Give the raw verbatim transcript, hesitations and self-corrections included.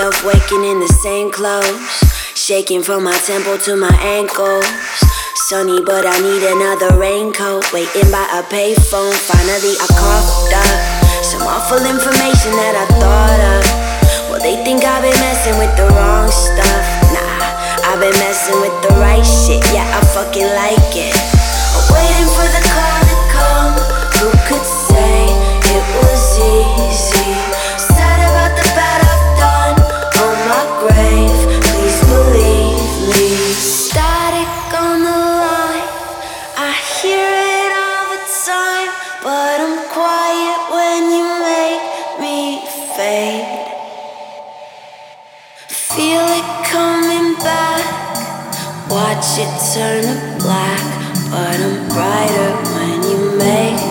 myself waking in the same clothes, shaking from my temple to my ankles. Sunny, but I need another raincoat. Waiting by a payphone, finally I coughed up some awful information that I thought of. Well, they think I've been messing with the wrong stuff. Nah, I've been messing with the right shit. Yeah, I fucking like it. I'm waiting for the call to come. Who could say it was easy? Sad about the bad I've done on my grave. Please believe me. Static on the line, I hear it all the time, but I'm quiet when you make me fade. Feel it coming back, watch it turn to black, but I'm brighter when you make